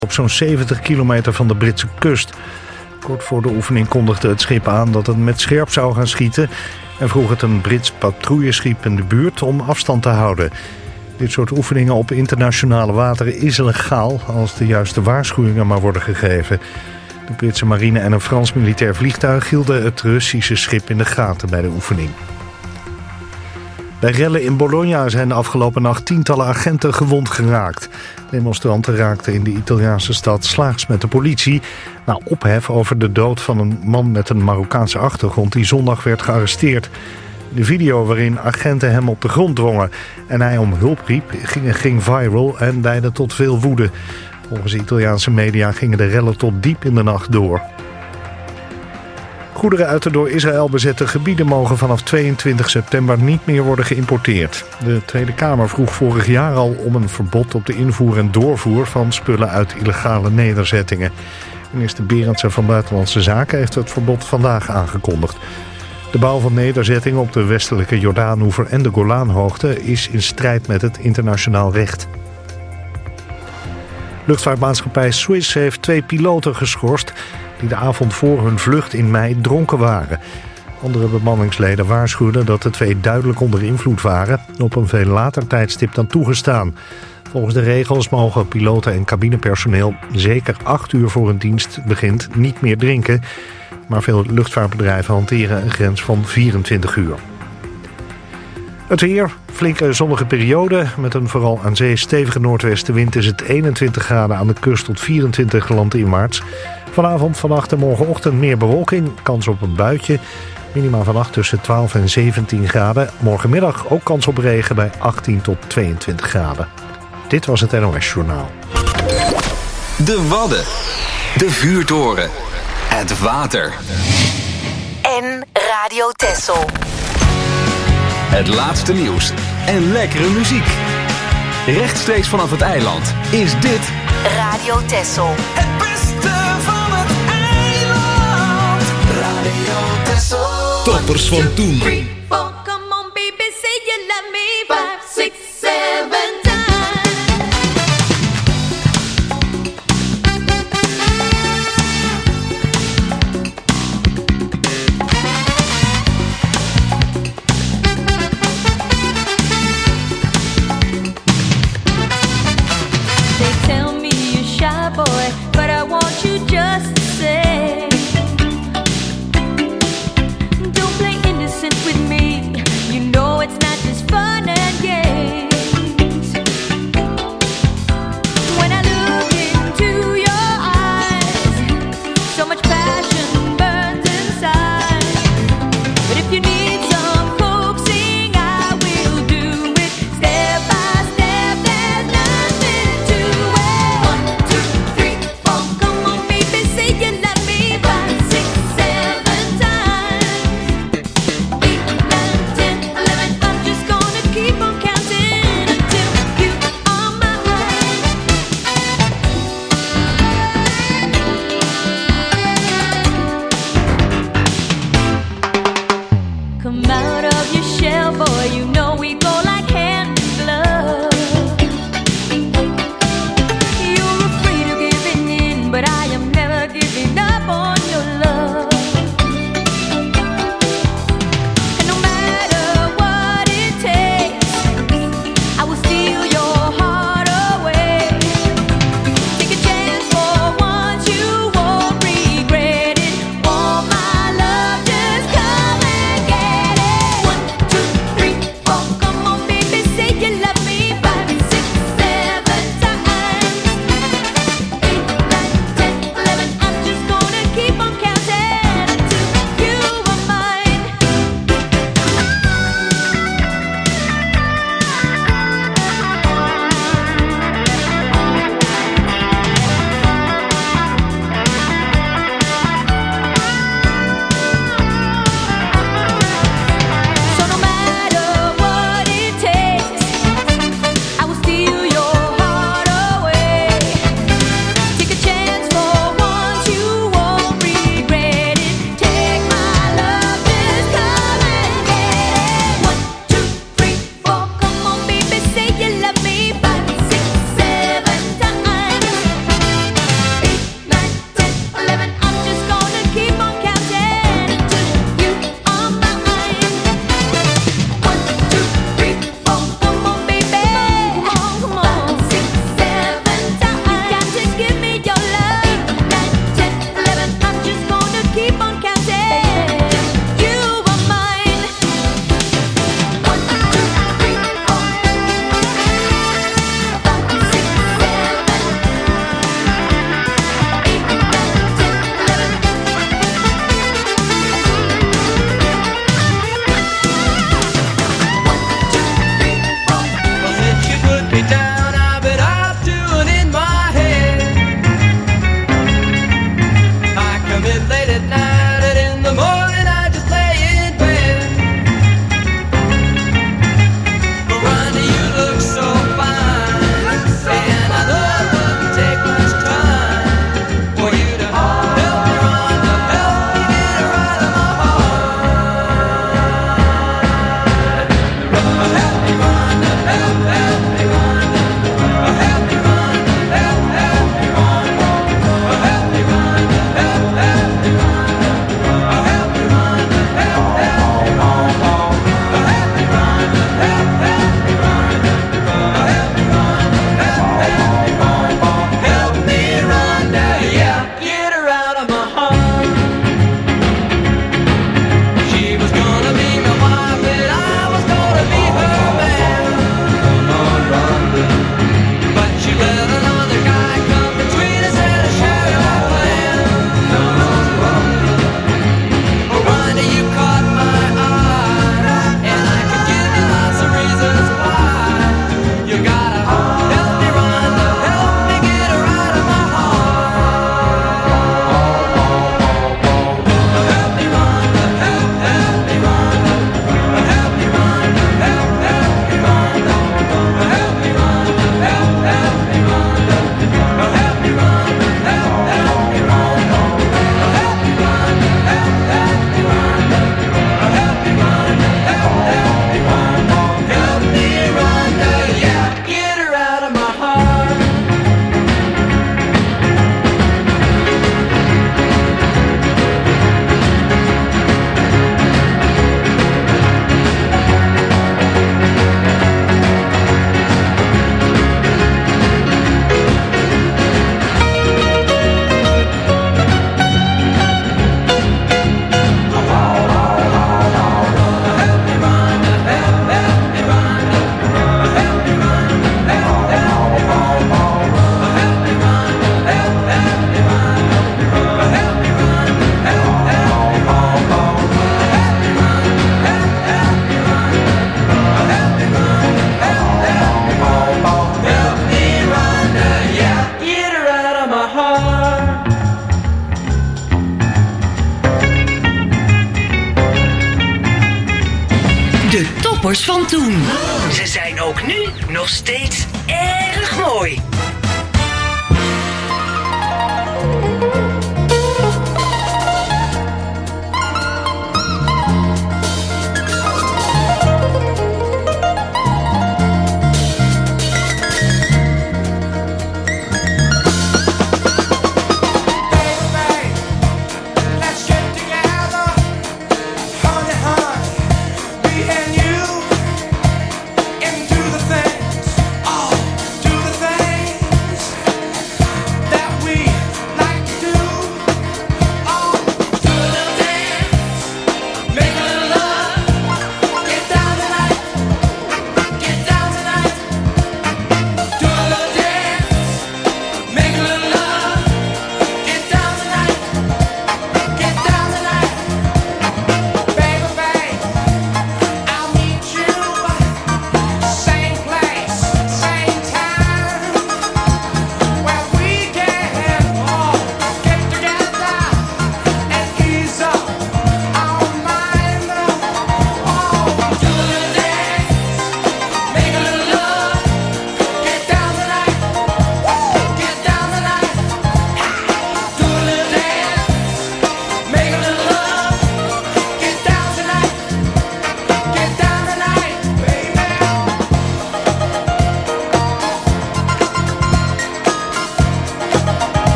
op zo'n 70 kilometer van de Britse kust. Kort voor de oefening kondigde het schip aan dat het met scherp zou gaan schieten en vroeg het een Brits patrouilleschip in de buurt om afstand te houden. Dit soort oefeningen op internationale wateren is legaal als de juiste waarschuwingen maar worden gegeven. De Britse marine en een Frans militair vliegtuig hielden het Russische schip in de gaten bij de oefening. Bij rellen in Bologna zijn de afgelopen nacht tientallen agenten gewond geraakt. Demonstranten raakten in de Italiaanse stad slaags met de politie na ophef over de dood van een man met een Marokkaanse achtergrond die zondag werd gearresteerd. De video waarin agenten hem op de grond dwongen en hij om hulp riep ging viral en leidde tot veel woede. Volgens Italiaanse media gingen de rellen tot diep in de nacht door. Goederen uit de door Israël bezette gebieden mogen vanaf 22 september niet meer worden geïmporteerd. De Tweede Kamer vroeg vorig jaar al om een verbod op de invoer en doorvoer van spullen uit illegale nederzettingen. Minister Berendsen van Buitenlandse Zaken heeft het verbod vandaag aangekondigd. De bouw van nederzettingen op de westelijke Jordaanoever en de Golaanhoogte is in strijd met het internationaal recht. Luchtvaartmaatschappij Swiss heeft 2 piloten geschorst die de avond voor hun vlucht in mei dronken waren. Andere bemanningsleden waarschuwden dat de 2 duidelijk onder invloed waren, op een veel later tijdstip dan toegestaan. Volgens de regels mogen piloten en cabinepersoneel zeker 8 uur voor een dienst begint niet meer drinken. Maar veel luchtvaartbedrijven hanteren een grens van 24 uur. Het weer, flinke zonnige periode. Met een vooral aan zee stevige noordwestenwind is het 21 graden aan de kust tot 24 landinwaarts. Vanavond, vannacht en morgenochtend meer bewolking. Kans op een buitje. Minima vannacht tussen 12 en 17 graden. Morgenmiddag ook kans op regen bij 18 tot 22 graden. Dit was het NOS Journaal. De Wadden. De vuurtoren. Het water. En Radio Texel. Het laatste nieuws en lekkere muziek. Rechtstreeks vanaf het eiland is dit Radio Texel. Het beste van het eiland. Radio Texel. Toppers van toen. 3, 4, come on baby, say you love me. 5, 6, 7 times. Boy, but I want you just the same. Don't play innocent with me. toppers van toen. Ze zijn ook nu nog steeds erg mooi. Things, oh, do the things.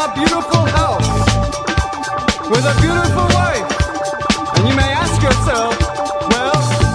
a beautiful house with a beautiful wife. And you may ask yourself, well,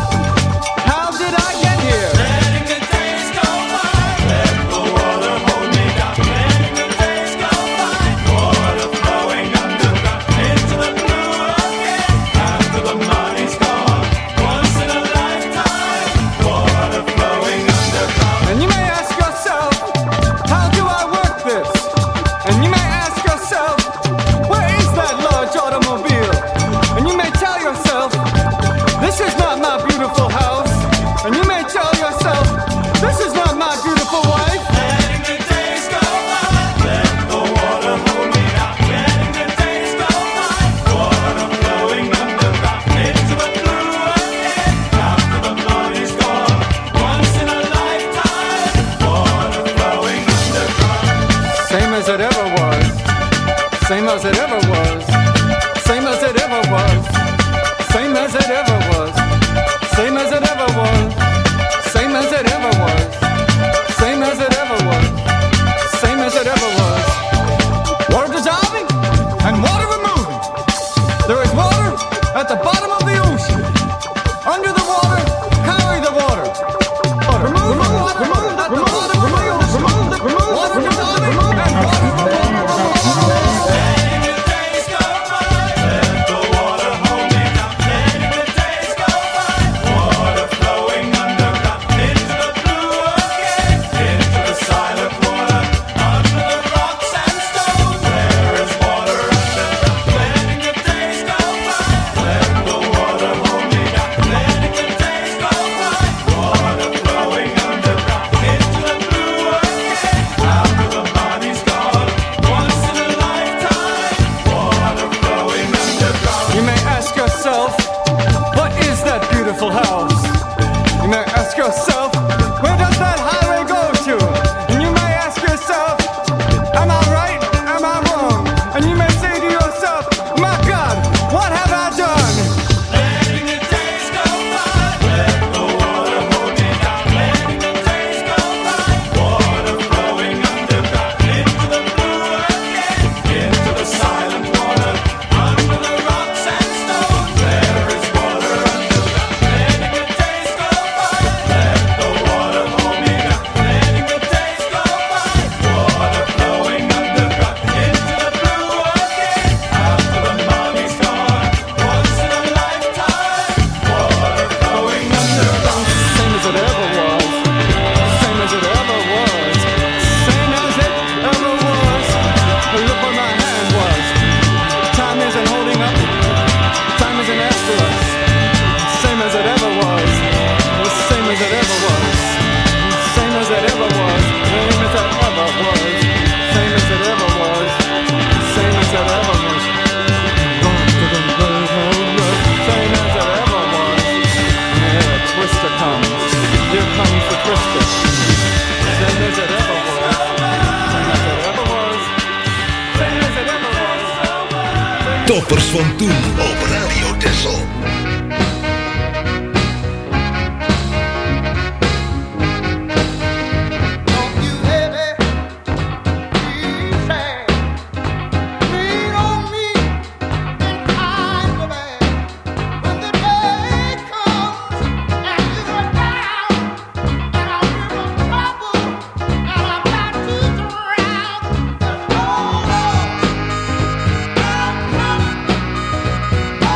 how did I get here? Letting the days go by, let the water hold me down. Letting the days go by, water flowing underground into the blue again. After the money's gone, once in a lifetime, water flowing underground. And you may ask yourself, how do I work this? And you may ask yourself, where is that large automobile? And you may tell yourself, this is not my beautiful house. And you may tell yourself, this is not my beautiful wife. Letting the days go by, let the water hold me down. Letting the days go by, water flowing underground into the blue again. After the money's gone, once in a lifetime, water flowing underground. Same as it ever was. Same as it ever was. Same as it ever was. Same as it ever was. Same as it ever was. Same as it ever was. Same as it ever was. Same as it ever was. Water dissolving and water removing. There is water at the bottom of the ocean. Under the water, carry the water. Remove the water at the bottom of the ocean. Water dissolving and water removing. Letting the days go by, let the water hold me down. Letting the days go by, water flowing underground into the blue again, into the silent water, under the rocks and stones. There is water underground. Letting the days go by, let the water hold me down. Letting the days go by, water flowing underground into the blue again. After the money's gone, once in a lifetime, water flowing underground. You may ask yourself, what is that beautiful house? You may ask yourself, where does that highway go to? And you may ask yourself, am I right? Am I wrong? And you may say to yourself, my God, what have I done? Letting the days go by, let the water hold me down. Letting the days go by, water flowing underground into the blue again, into the silent water, under the rocks and stones. There is water underground. Letting the days go by, let the water hold me down. Letting the days go by, water flowing underground into the blue again. After the money's gone, once in a lifetime, water flowing underground. Same as it ever was. Same as it ever was. Same as it ever was. Look where my hand was. Time isn't holding up. Time isn't after us. Same as it ever was. Same as it ever was. Same as it ever was. Same as it ever was. Same as it ever was. Same as it ever was. Same as it ever was. Here a twister comes. Here comes the twister. Same as it ever was. Same as it ever was. Same as it ever was. Toppers van toen op Radio Texel. Oh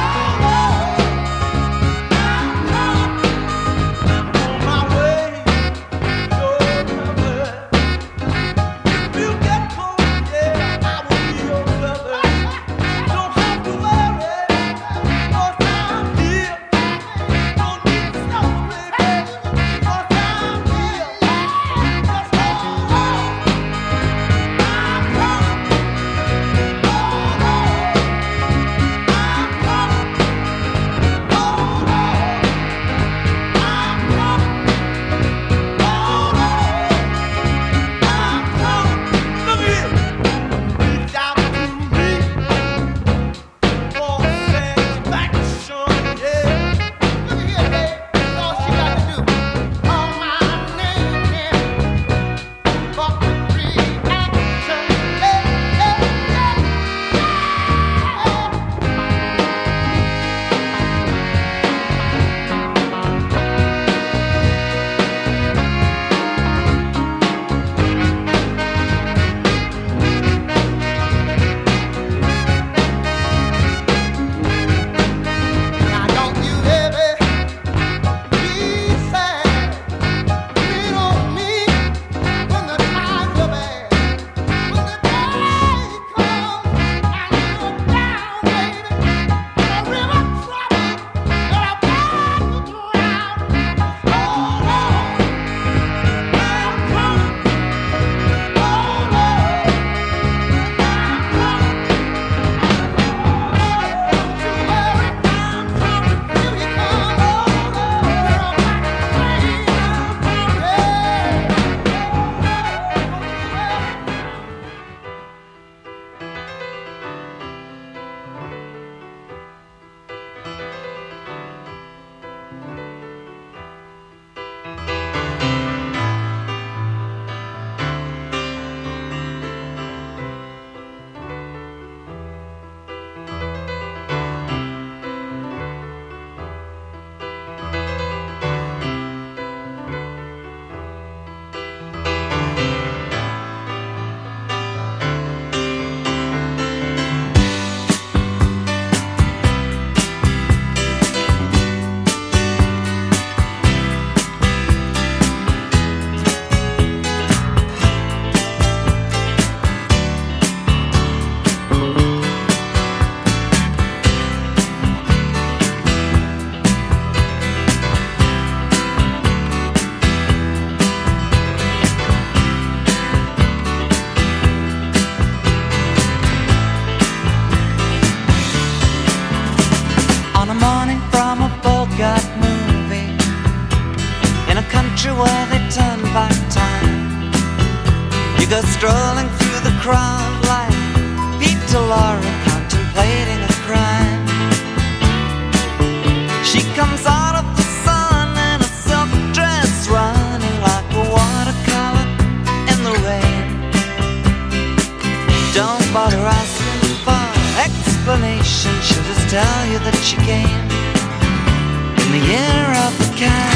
country where they turn back time. You go strolling through the crowd like Peter Lorre contemplating a crime. She comes out of the sun in a silk dress, running like a watercolor in the rain. Don't bother asking for explanation, she'll just tell you that she came in the year of the cat.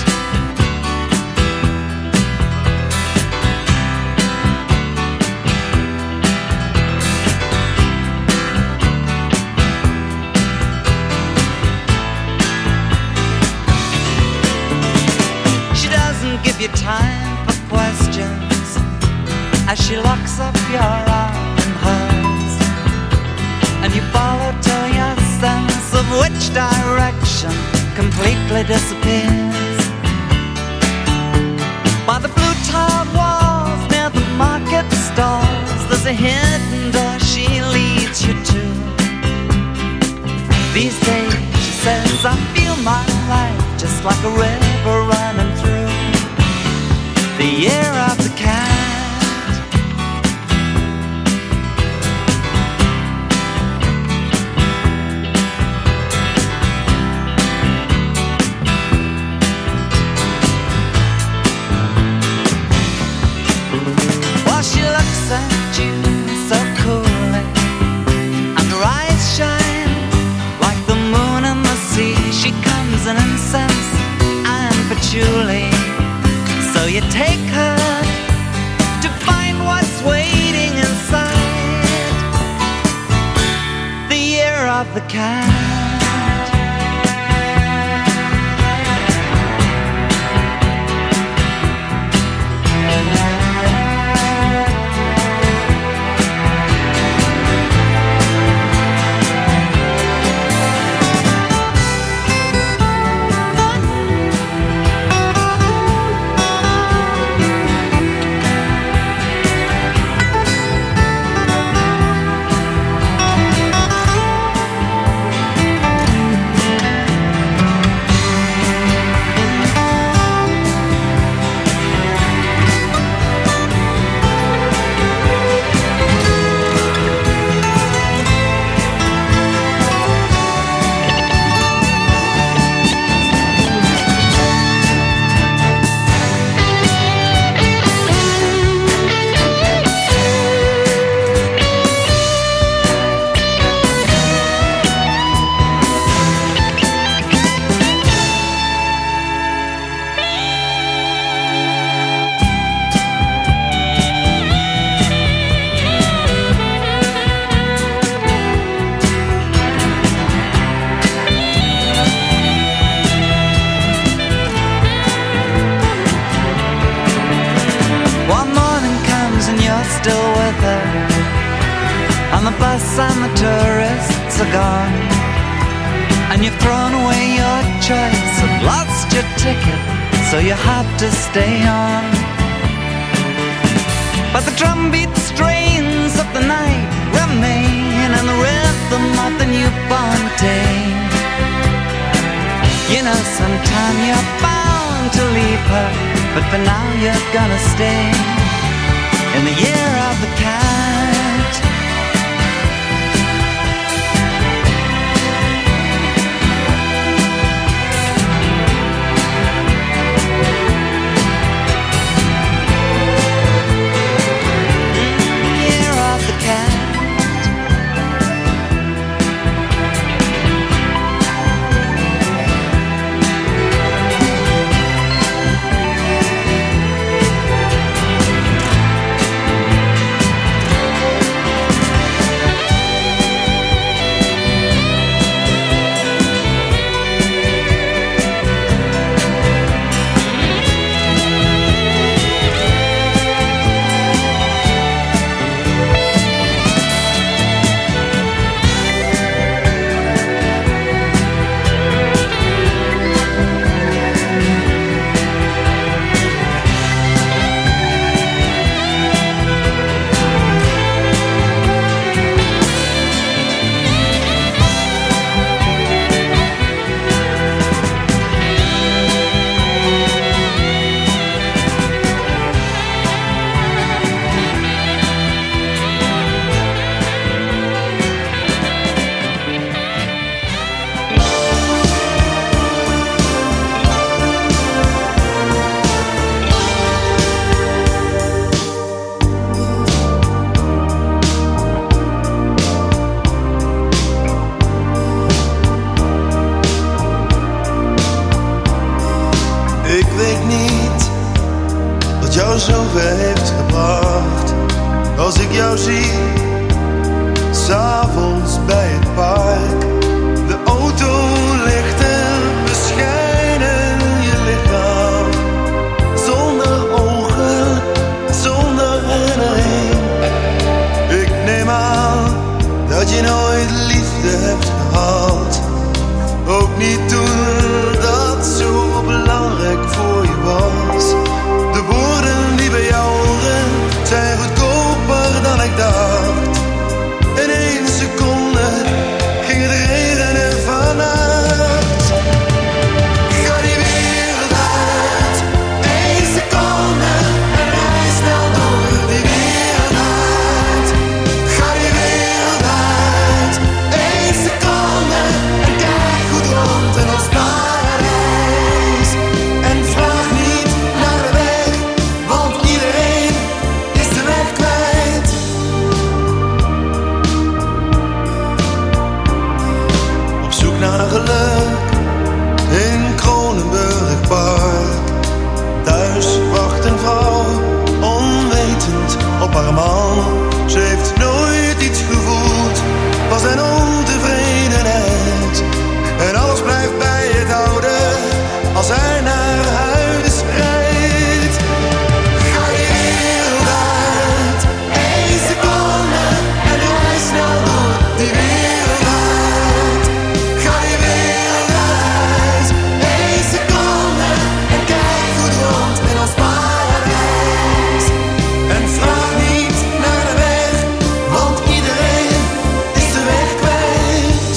She doesn't give you time for questions as she locks up your arm in hers, and you follow till your sense of which direction completely disappears. By the blue tiled walls near the market stalls, there's a hidden door she leads you to. These days, she says, I feel my life just like a river running through the year of the cat. At you so coolly, and her eyes shine like the moon and the sea. She comes in incense and patchouli, so you take her to find what's waiting inside the year of the cat. Still with her, and the bus and the tourists are gone, and you've thrown away your choice and lost your ticket, so you have to stay on. But the drumbeat strains of the night remain, and the rhythm of the newborn day. You know, sometime you're bound to leave her, but for now you're gonna stay in the year of the cat. Year of the cat. niet wat jou zover heeft gebracht. Als ik jou zie, 's avonds bij het park. De auto lichten beschijnen je lichaam. Zonder ogen, zonder herinnering. Ik neem aan dat je nooit liefde hebt gehad. Ook niet toen dat zo belangrijk voor je was. De woorden die bij jou horen zijn goedkoper dan ik dacht. In 1 seconde ging het regenen vannacht. Ga die wereld uit, 1 seconde en rij snel door die wereld uit. Ga die wereld uit, 1 seconde en kijk goed rond in ons paradijs. En vraag niet naar de weg, want iedereen is de weg kwijt. Op zoek naar geluk in Kronenburg Park. Thuis wacht een vrouw, onwetend op haar man. Ze heeft nooit iets gevoeld, was een ontevredenheid. En alles blijft bij het oude, als hij naar huis rijdt. Ga je wereld uit, 1 seconde en rij snel door die wereld uit. Ga je wereld uit, 1 seconde en kijk goed rond in ons paradijs. En vraag niet naar de weg, want iedereen is de weg kwijt.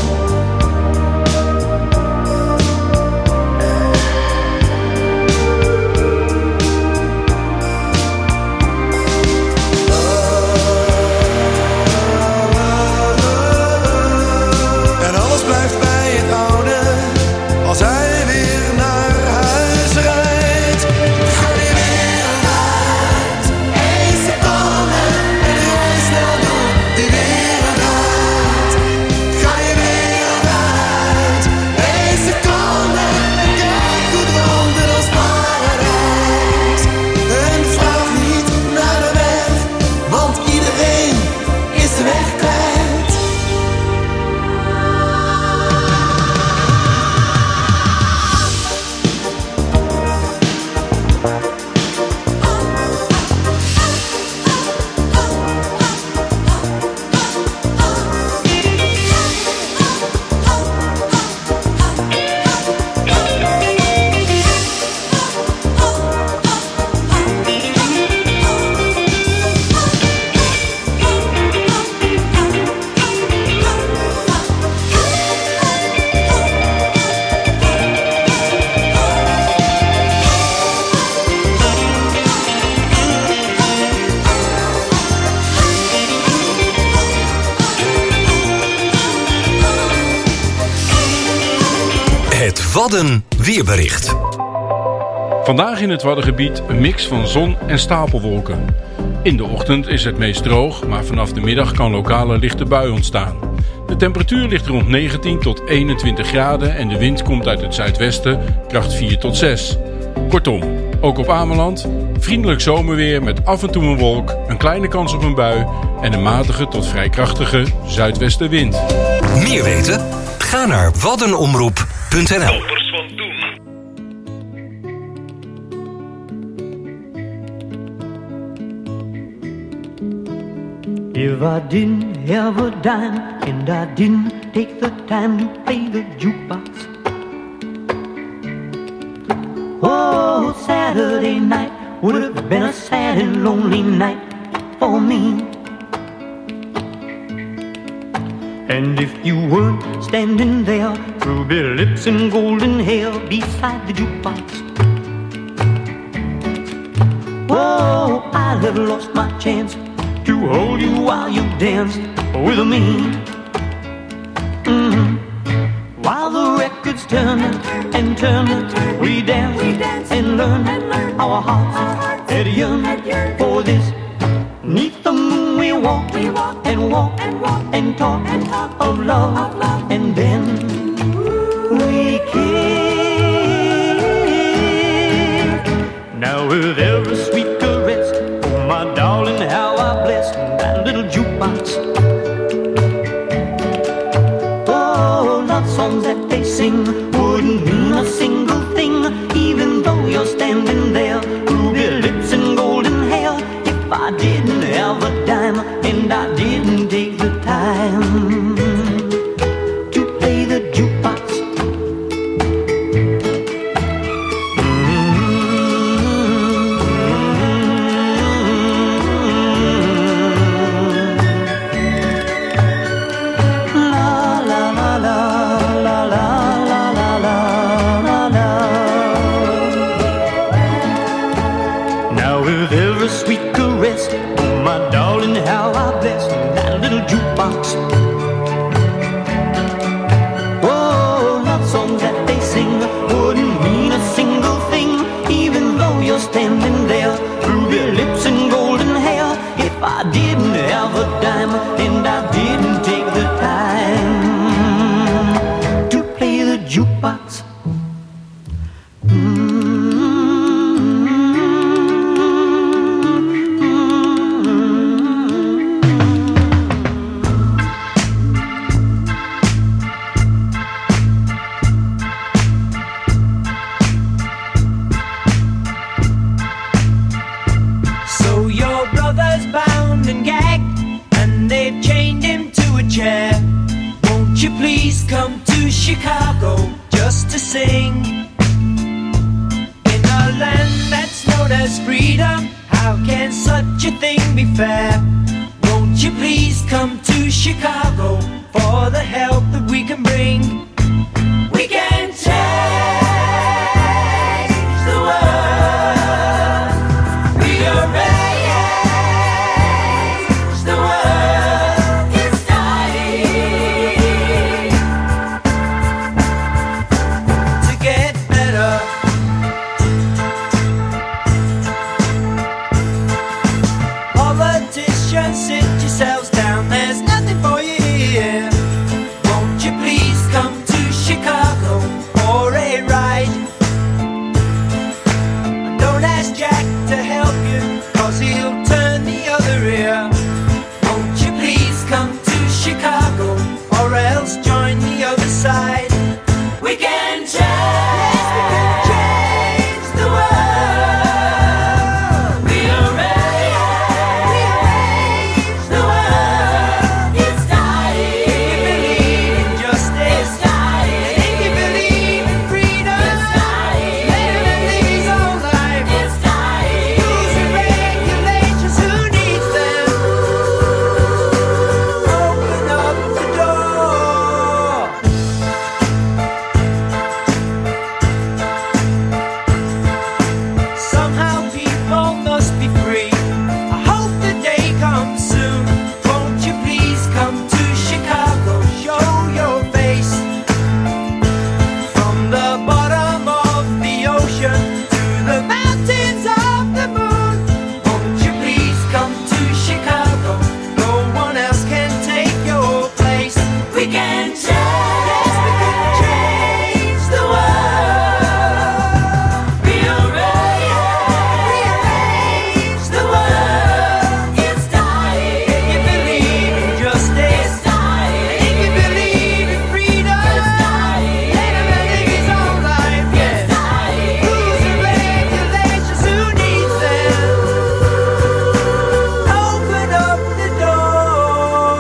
En alles blijft bij het oude, als hij weer naar huis rijdt. Ga die wereld uit, 1 seconde en rij snel door die wereld uit. Ga je wereld uit, 1 seconde en kijk goed rond in ons paradijs. En vraag niet naar de weg, want iedereen is de weg kwijt. Het Wadden weerbericht. Vandaag in het Waddengebied een mix van zon en stapelwolken. In de ochtend is het meest droog, maar vanaf de middag kan lokale lichte bui ontstaan. De temperatuur ligt rond 19 tot 21 graden en de wind komt uit het zuidwesten, kracht 4 tot 6. Kortom, ook op Ameland, vriendelijk zomerweer met af en toe een wolk, een kleine kans op een bui en een matige tot vrij krachtige zuidwestenwind. Meer weten? Ga naar waddenomroep.nl. If I didn't have a dime and I didn't take the time to play the jukebox, oh, Saturday night would have been a sad and lonely night for me. And if you weren't standing there, ruby lips and golden hair beside the jukebox, oh, I'd have lost my chance to hold you while you danced with me. While the records turning and turning, we dance and learn our hearts had yearned for this. 'Neath the moon we walk and talk of love, and then we kiss. with every sweet caress, oh my darling, how I bless that little jukebox. Oh, love songs that they sing wouldn't mean a single thing, even though you're standing there, ruby lips and golden hair. If I didn't have a dime and I didn't take the time to play the jukebox. Oh, love songs that they sing wouldn't mean a single thing, even though you're standing there, ruby lips and golden hair. If I didn't have a dime and I didn't take the time to play the jukebox. Chicago just to sing in a land that's known as freedom. How can such a thing be fair? Won't you please come to Chicago for the help that we can bring? We can change the world. Rearrange the world. It's dying to get better. Politicians, sit yourselves down. There's nothing for you here. Won't you please come to Chicago for a ride? Don't ask Jack to help you, 'cause he'll turn the other ear. Won't you please come to Chicago, or else join the other side? We can change, we can change the world. Rearrange the world. It's dying. If you believe in justice, it's dying. If you believe in freedom, it's dying. Living an easy life, it's dying. Rules and regulations, who needs them? Open up the door. Somehow people must be free. I hope the day comes soon. Won't you please come to Chicago, show your face? From the bottom of the ocean to the mountains of the moon. Won't you please come to Chicago? No one else can take your place. We can change, we can change the world. Rearrange the world. It's dying. If you believe in justice, it's dying. If you believe in freedom, it's dying. Living an easy life, it's dying. Rules and regulations, who needs them? Open up the door.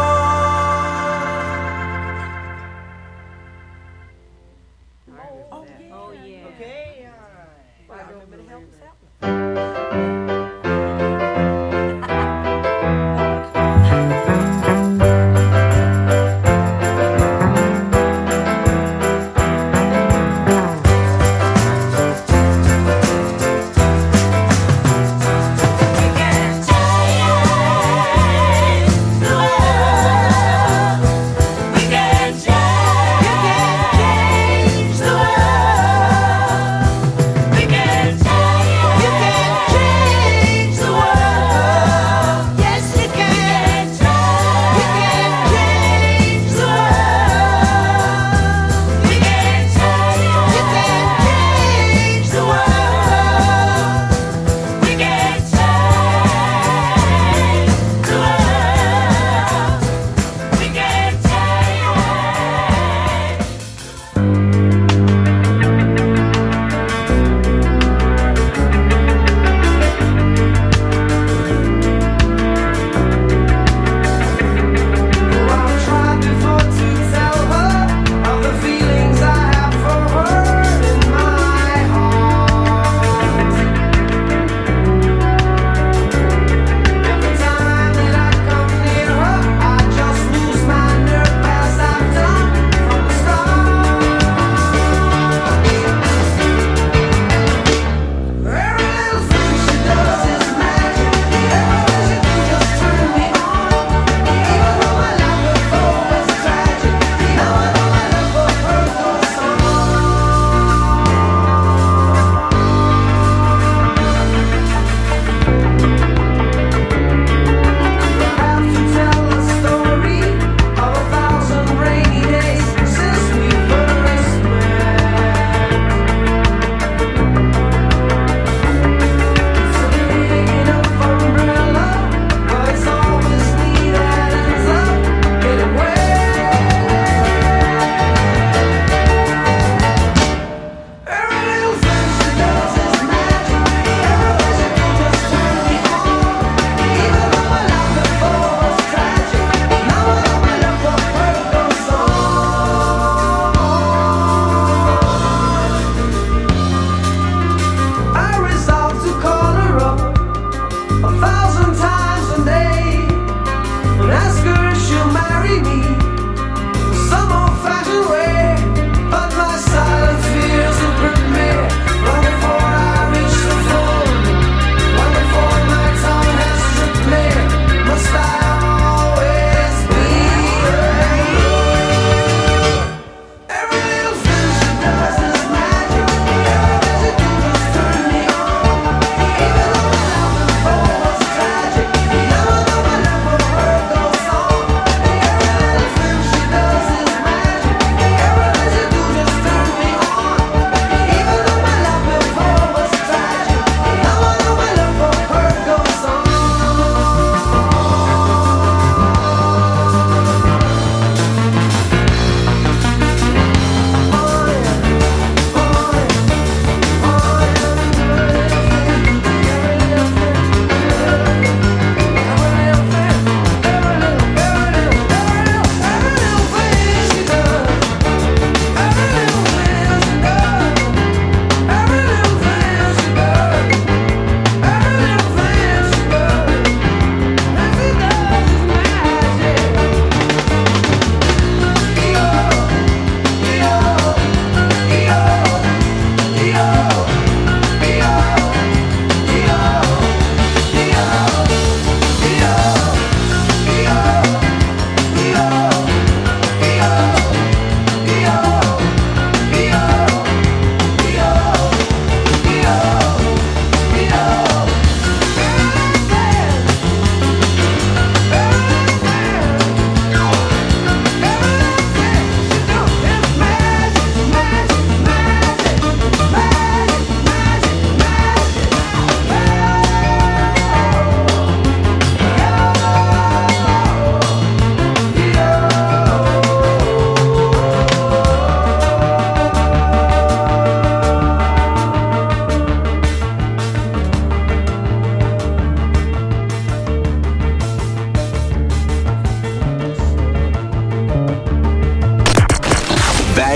Oh yeah. Okay. All right. Remember to help us out. We can change the world. We can change the world. We can change. You can change.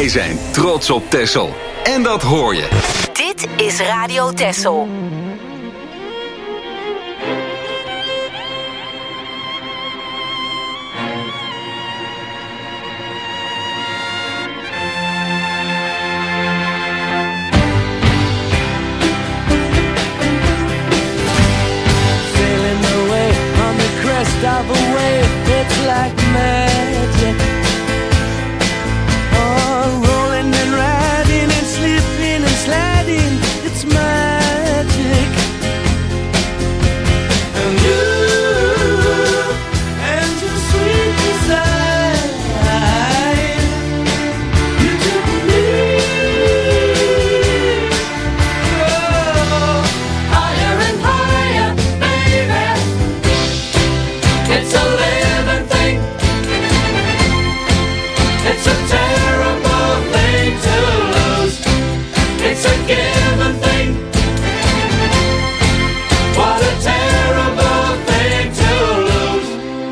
Wij zijn trots op Texel. En dat hoor je. Dit is Radio Texel. Of a wave, it's like magic. Oh, rolling and riding and slipping and sliding, it's magic. And you and your sweet desire, you took me higher and higher, baby. It's a living thing. It's a terrible thing to lose. It's a given thing. What a terrible thing to lose.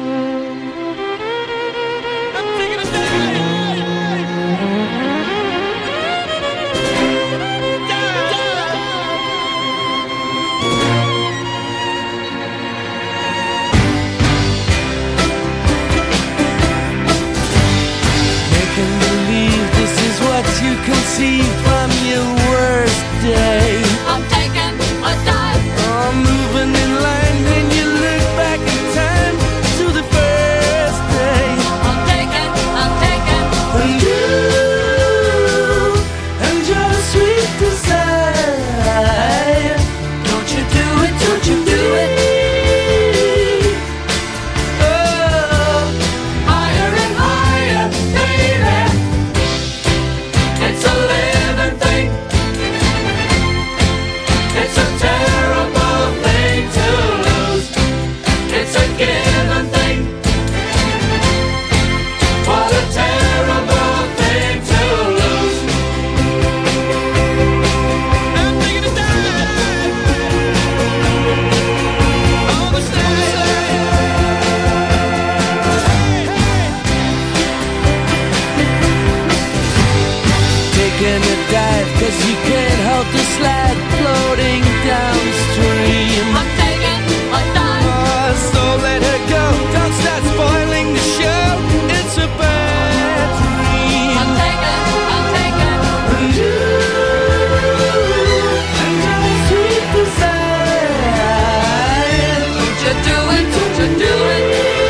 I'm thinking of you conceived from your worst day. I'm taking a dive. I'm moving in line when you look back in time to the first day. I'm taking. And you and your sweet desire. Don't you do it, don't you do it. Oh, higher and higher, baby. It's a living thing. It's a terrible thing to lose. It's a given thing. What a terrible thing to lose. I'm thinking of dying. All the taking a dive, 'cause you can't help the slide floating downstream. I'm taking a dive. Oh, so let her go. Don't start spoiling the show. It's a bad dream. I'm taking. And you and your sweet desire. Don't you do it, don't you do it.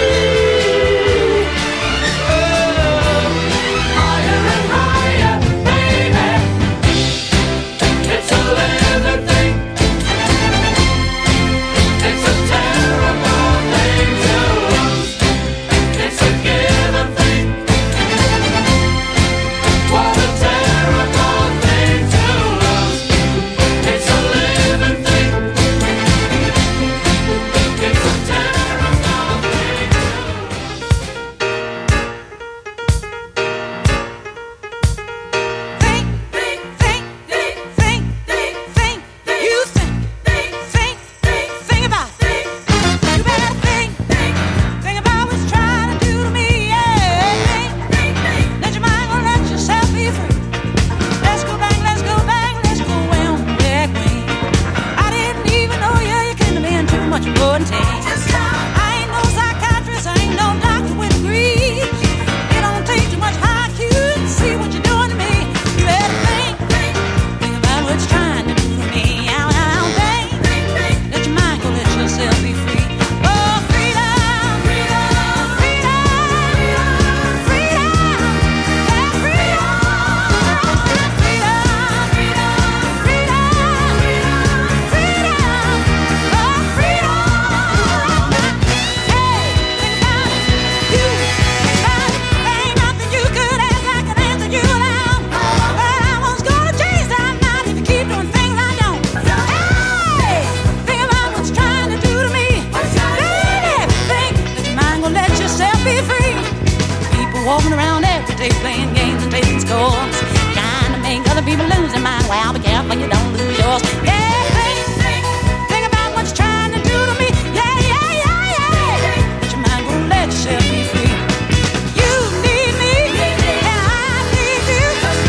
Oh, higher and higher, baby. It's a living thing. It's a terrible thing to lose. It's a given thing. What a terrible thing to lose. It's a living thing. It's a terrible thing. Think about it. You better think about what you're trying to do to me, yeah. Let your mind go, let yourself be free. Let's go back, let's go way on back way. I didn't even know you couldn't have been too much more than I ain't no psychiatrist, I ain't no doctor with degrees. It don't take too much IQ to see what you're doing to me. You better think about what you're trying to do to me. Let your mind go, let yourself be free. Oh, freedom, freedom, freedom, freedom, yeah, freedom, freedom, freedom, freedom, oh, freedom. Hey, think about it. You think about it. There ain't nothing you could ask, I can answer you now. But I was gonna change that night if you keep doing things I don't. Hey, think about what you're trying to do to me. Baby, think that your mind gonna let yourself be free. People walking around every day playing games and taking scores, trying to make other people lose their mind. Well, be careful you don't lose yours. Yeah, think about what you're trying to do to me. Yeah. Let your mind gonna let yourself be free. You need me, and I need you.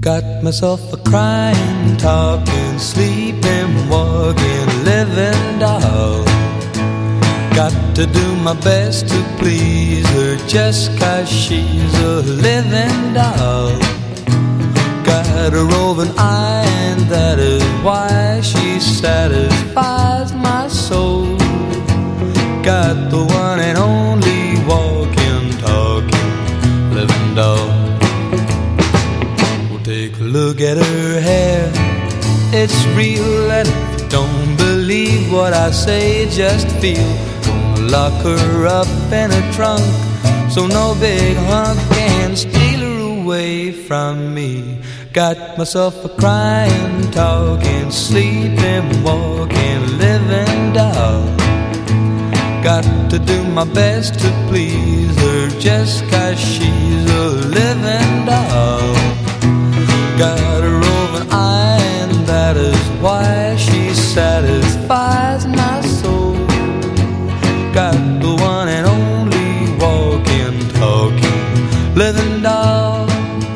Got myself a crying, talking, sleeping, walking, living doll. Got to do my best to please her just 'cause she's a living doll. Got a roving eye and that is why she satisfies my soul. Got the one and only walking, talking, living doll. Well, take a look at her hair, it's real, and if you don't believe what I say, just feel. Gonna lock her up in a trunk, so no big hunk can steal her away from me. Got myself a crying, talking, sleeping, walking, living doll. Got to do my best to please her just 'cause she's a living doll. Got a roving eye and that is why she satisfies my soul. Got the one and only walking, talking, living doll.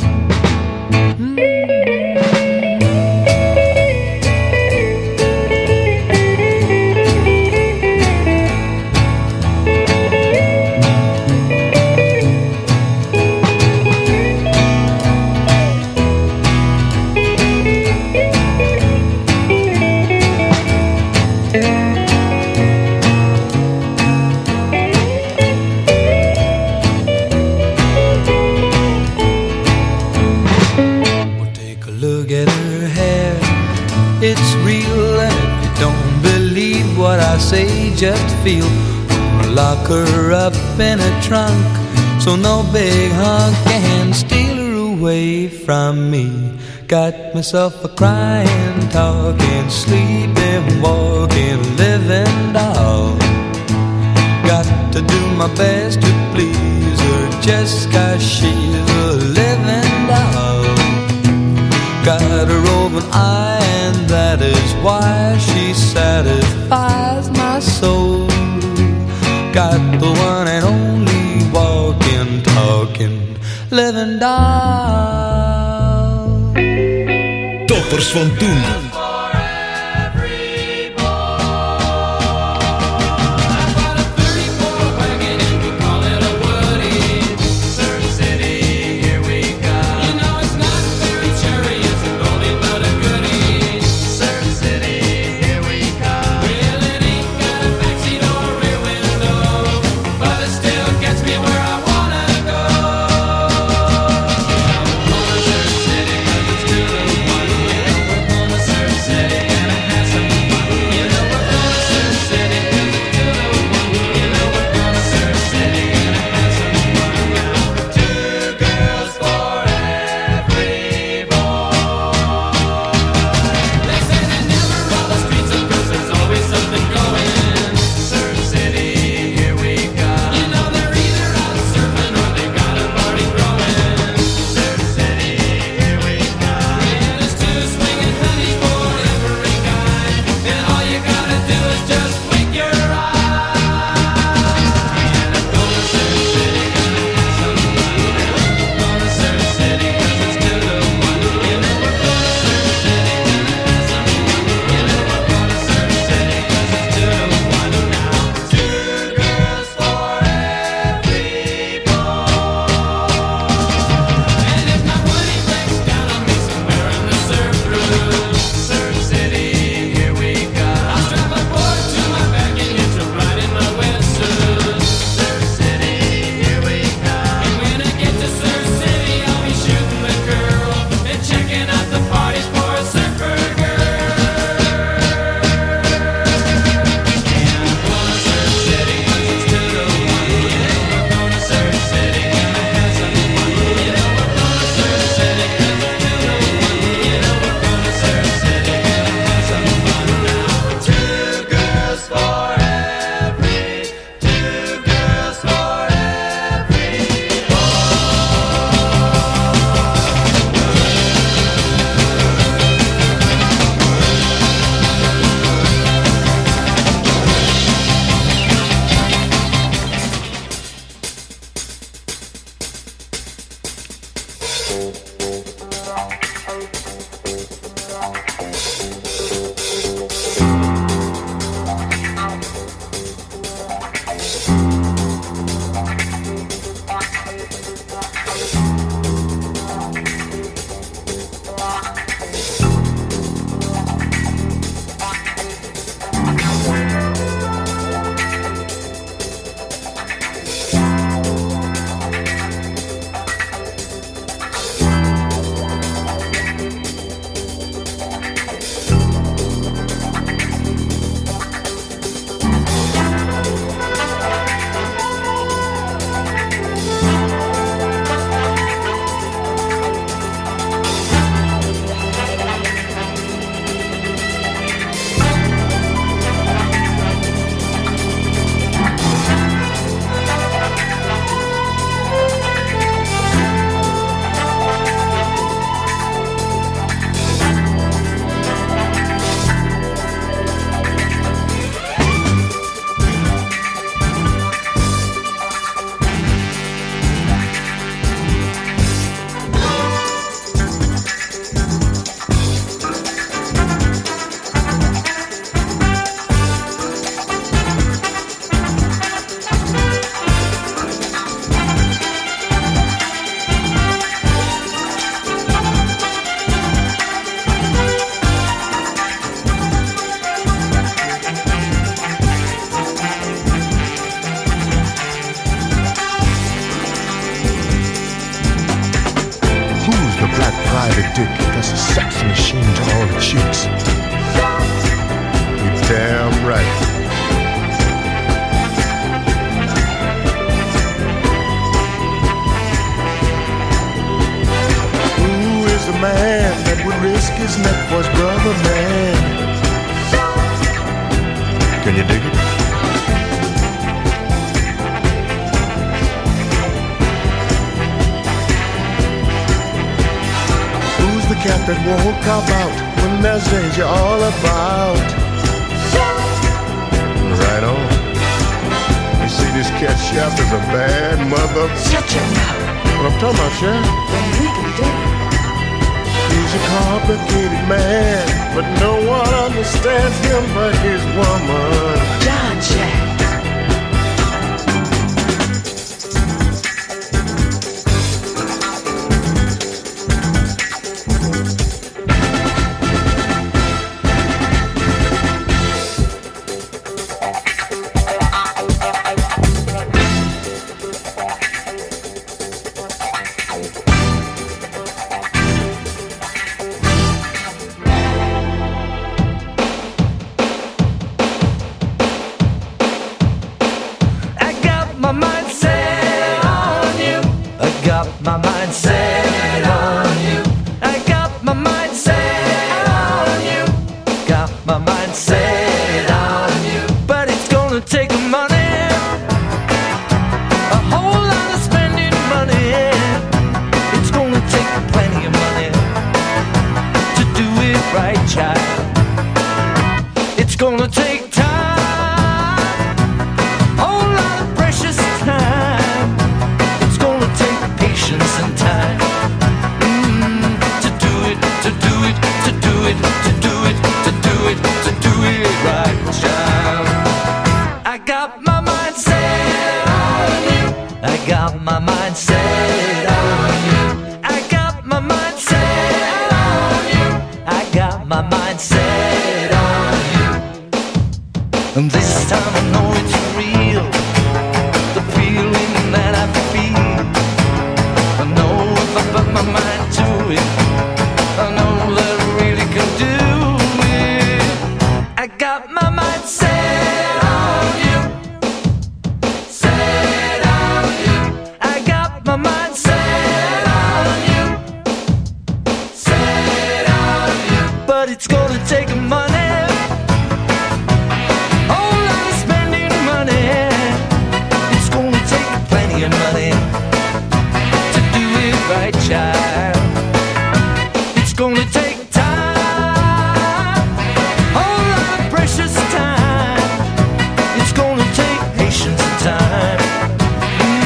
Say just feel. Lock her up in a trunk, so no big hunk can steal her away from me. Got myself a crying, talking, sleeping, walking, living doll. Got to do my best to please her just 'cause she's a living doll. Got a roving eye and that is why she satisfies my soul. Got the one and only walking, talking, living doll. Toppers van toen. private dick that's a sex machine to all the chicks. You're damn right. Who is the man that would risk his neck for his brother, man? Can you dig it? The cat that won't cop out when there's danger all about. Right on. You see, this cat chef is a bad mother. Shut your mouth. What I'm talking about, Chef? Then we can do it. He's a complicated man, but no one understands him but his woman. John Jack.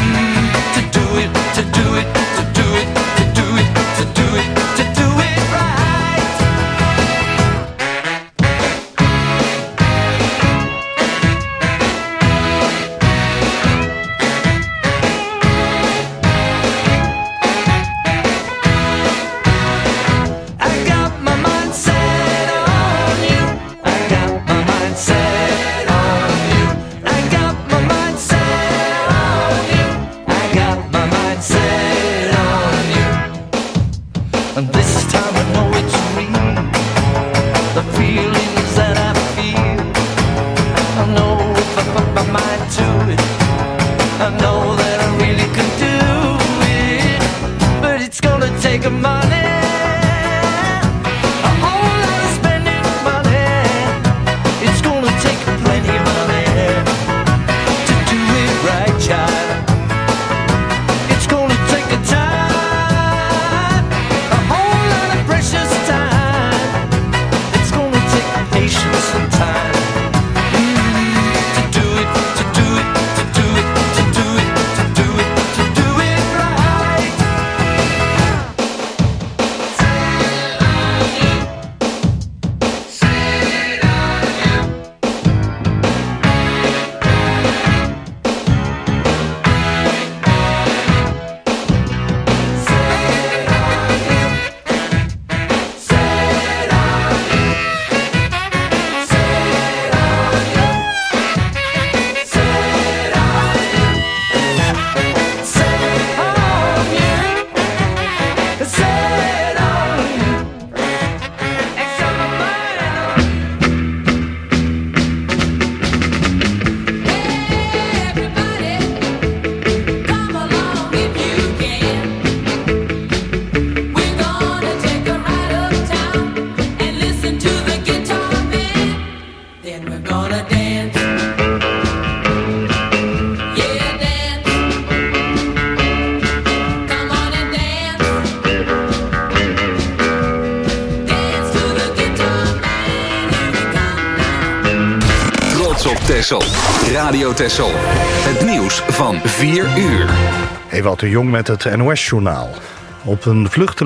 To do it right. And this time I know it's real. The feelings that I feel, I know if I put my mind to it, I know that I really can do it. But it's gonna take money, a whole lot of spending money. It's gonna take plenty of money to do it right, child. It's gonna take a time, a whole lot of precious time. It's gonna take patience and time to do it, to do it, to do it, to do it, to do it, to do it right. Texel. Radio Texel. Het nieuws van 4 uur. Ewout de Jong met het NOS-journaal. Op een vlucht